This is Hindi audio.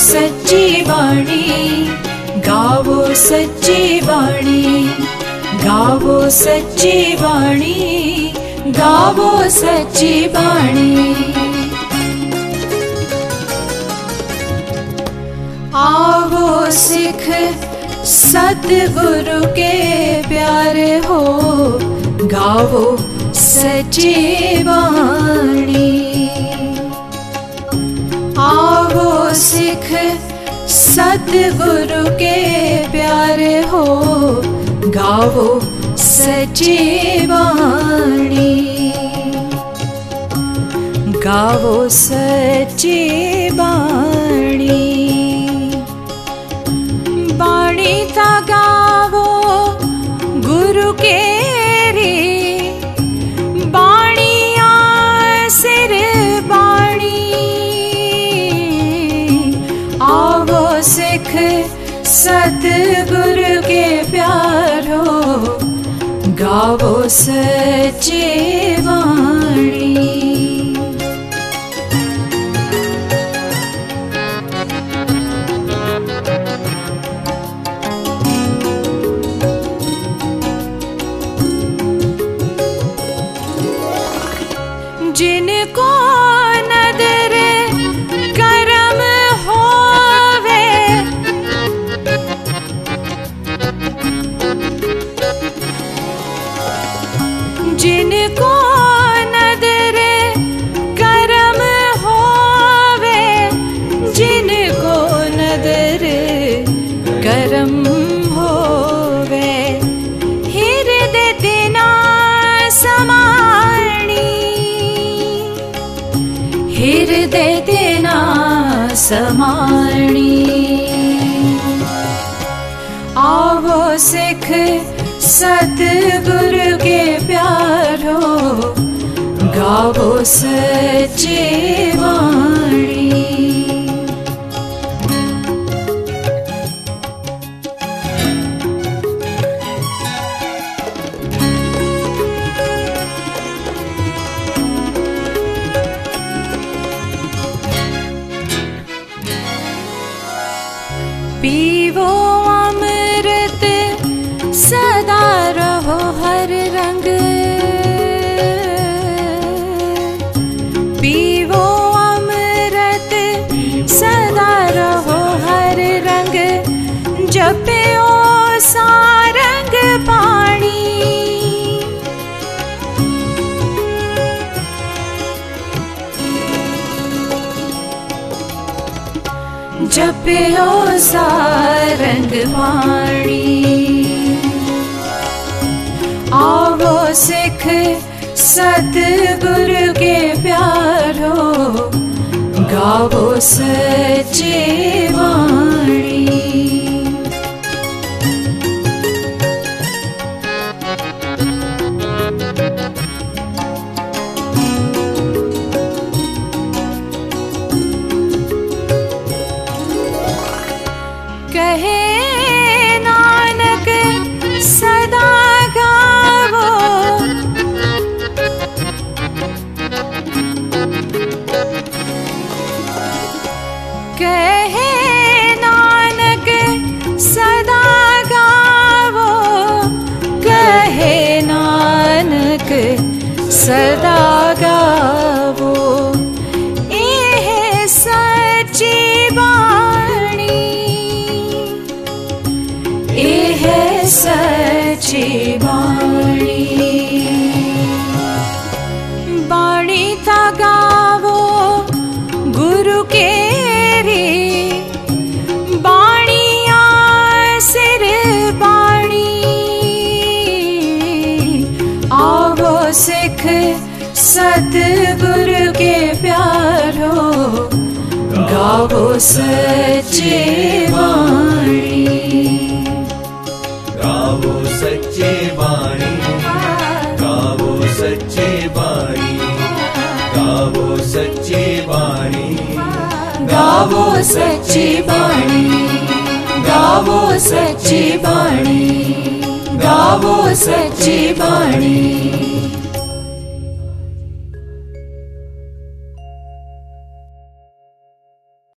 सच्ची बाणी, गावो सच्ची बाणी, गावो सच्ची बाणी, गावो सच्ची बाणी। आवो सिख सतगुरु के प्यारे हो, गावो सच्ची बाणी। आवो सिख सतगुरु के प्यारे हो, गावो सच्ची बाणी, गावो सच्ची बाणी। बाणी ता गावो गुरु के रे, बाणिया सिर बाणी। आवो सिख सतगुरु के प्यारो, गावो सच्ची बाणी। जिनको नदर करम होवे, जिनको नदर करम होवे, जिनको नदर करम होवे, हृदय दिना समाणी, हृदय देना समाणी। आवो सिख सतगुरु के प्यारो, गावो सच्ची बाणी। पीवो अमृत सदा रहो हर रंग, पीवो अमृत सदा रहो हर रंग, जपो सारंग पाणी। जपो सारंग पाणी। आवो सिख सतगुरु के प्यारो, गावो सच्ची बाणी। कहे नानक सदा गावो, कहे नानक सदा गावो, कहे नानक सदा गावो, एह सच्ची बाणी, एह सच्ची बाणी। बाणी ता गावो गुरु के रे, बाणिया सिर बाणी। आवो सिख सतगुरु के प्यारो, गावो सच्ची बाणी, गावो सच्ची बाणी, गावो सच्ची बाणी, गावो सच्ची बाणी, गावो सच्ची बाणी, गावो सच्ची बाणी, गावो सच्ची बाणी।